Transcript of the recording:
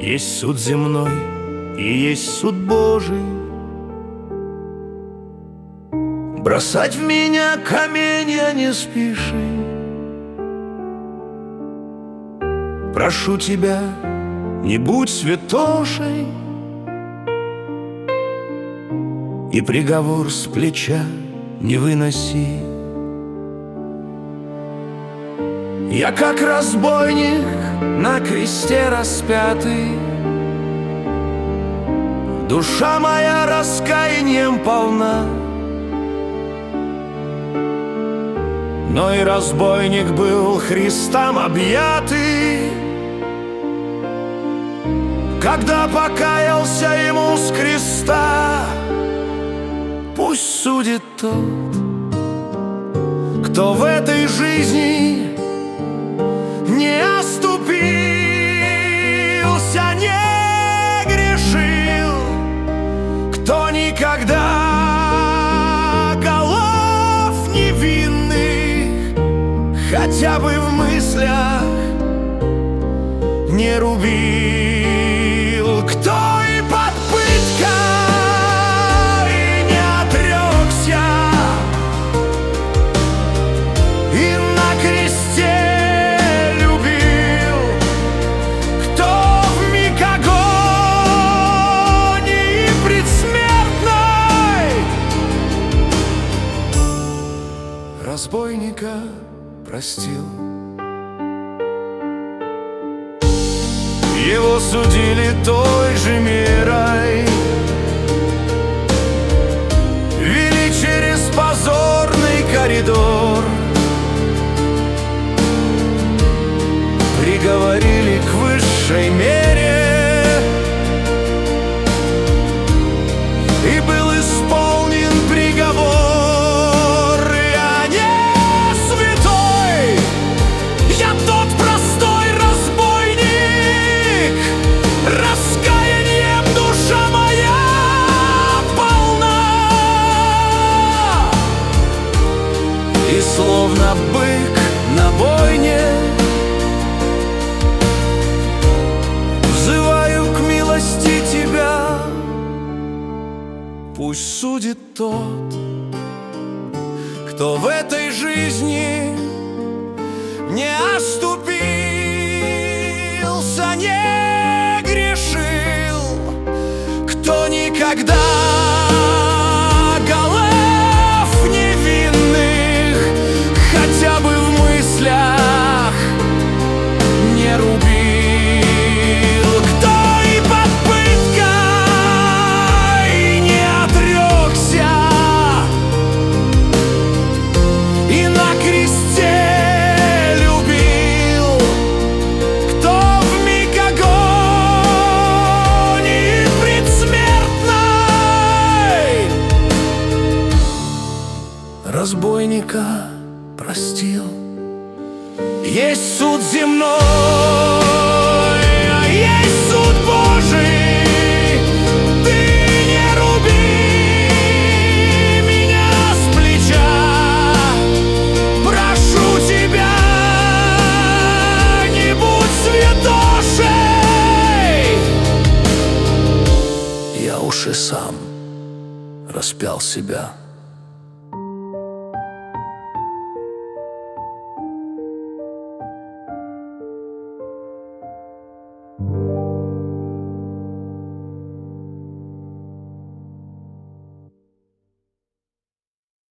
Есть суд земной и есть суд Божий. Бросать в меня каменья не спеши. Прошу тебя, не будь святошей, и приговор с плеча не выноси. Я как разбойник на кресте распятый, душа моя раскаянием полна. Но и разбойник был Христом объятый, когда покаялся ему с креста. Пусть судит тот, кто в этой жизни не оступился, не грешил, кто никогда голов невинных хотя бы в мыслях не рубил, кто и под пыткой не отрекся, и на кресте любил, кто вмиг агонии предсмертной разбойника простил. Его судили той же мерой, вели через позорный коридор, приговорили к высшей мере, и был исполнен приговор. Я не святой, я тот простой разбойник, раскаянием душа моя полна, и словно бык на бойне взываю к милости тебя. Пусть судит тот, кто в этой жизни не оступился, не грешил, кто никогда голов невинных хотя бы в мыслях не рубил, кто и под пыткой не отрекся, и на кресте любил, кто вмиг агонии предсмертной разбойника простил. Есть суд земной, а есть суд Божий. Ты не руби меня с плеча, прошу тебя, не будь святошей. Я уж и сам распял себя.